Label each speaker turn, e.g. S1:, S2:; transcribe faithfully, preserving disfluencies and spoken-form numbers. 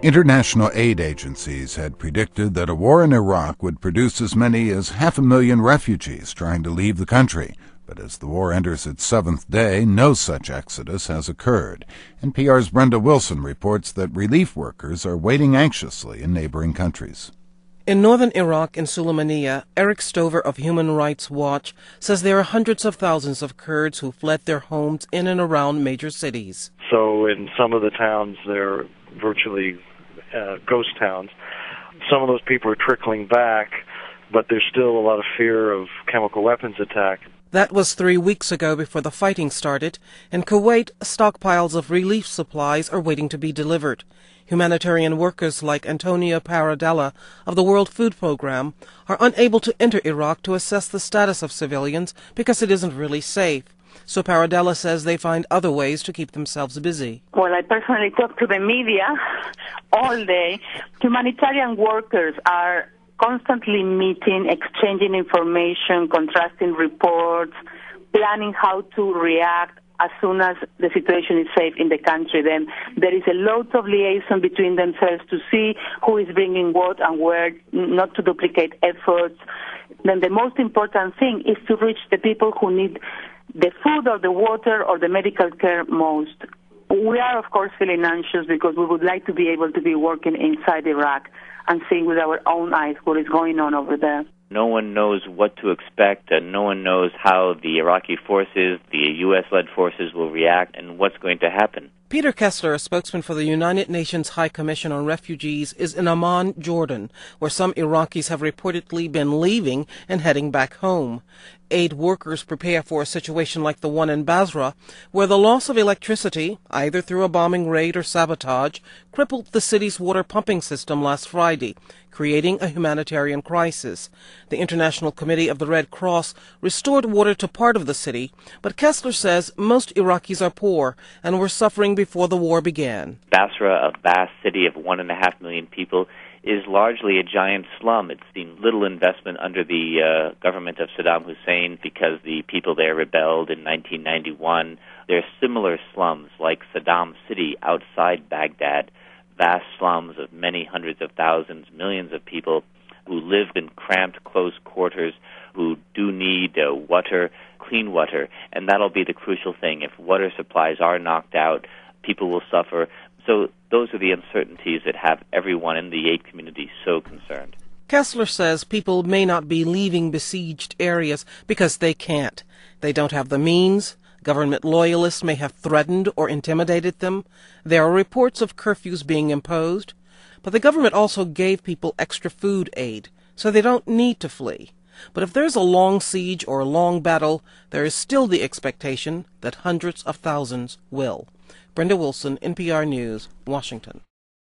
S1: International aid agencies had predicted that a war in Iraq would produce as many as half a million refugees trying to leave the country. But as the war enters its seventh day, no such exodus has occurred. N P R's Brenda Wilson reports that relief workers are waiting anxiously in neighboring countries.
S2: In northern Iraq, in Sulaymaniyah, Eric Stover of Human Rights Watch says there are hundreds of thousands of Kurds who fled their homes in and around major cities.
S3: So in some of the towns, they're virtually uh, ghost towns. Some of those people are trickling back, but there's still a lot of fear of chemical weapons attack.
S2: That was three weeks ago before the fighting started. In Kuwait, stockpiles of relief supplies are waiting to be delivered. Humanitarian workers like Antonio Paradella of the World Food Programme are unable to enter Iraq to assess the status of civilians because it isn't really safe. So Paradella says they find other ways to keep themselves busy.
S4: Well, I personally talk to the media all day. Humanitarian workers are constantly meeting, exchanging information, contrasting reports, planning how to react as soon as the situation is safe in the country. Then there is a lot of liaison between themselves to see who is bringing what and where, not to duplicate efforts. Then the most important thing is to reach the people who need the food or the water or the medical care most. We are, of course, feeling anxious because we would like to be able to be working inside Iraq and seeing with our own eyes what is going on over there.
S5: No one knows what to expect, and no one knows how the Iraqi forces, the U S-led forces, will react and what's going to happen.
S2: Peter Kessler, a spokesman for the United Nations High Commission on Refugees, is in Amman, Jordan, where some Iraqis have reportedly been leaving and heading back home. Aid workers prepare for a situation like the one in Basra, where the loss of electricity, either through a bombing raid or sabotage, crippled the city's water pumping system last Friday, creating a humanitarian crisis. The International Committee of the Red Cross restored water to part of the city, but Kessler says most Iraqis are poor and were suffering before the war began.
S5: Basra, a vast city of one and a half million people, is largely a giant slum. It's seen little investment under the uh, government of Saddam Hussein because the people there rebelled in nineteen ninety-one. There are similar slums like Saddam City outside Baghdad, vast slums of many hundreds of thousands, millions of people who live in cramped, close quarters, who do need uh, water, clean water, and that'll be the crucial thing. If water supplies are knocked out, people will suffer. So those are the uncertainties that have everyone in the aid community so concerned.
S2: Kessler says people may not be leaving besieged areas because they can't. They don't have the means. Government loyalists may have threatened or intimidated them. There are reports of curfews being imposed. But the government also gave people extra food aid, so they don't need to flee. But if there's a long siege or a long battle, there is still the expectation that hundreds of thousands will. Brenda Wilson, N P R News, Washington.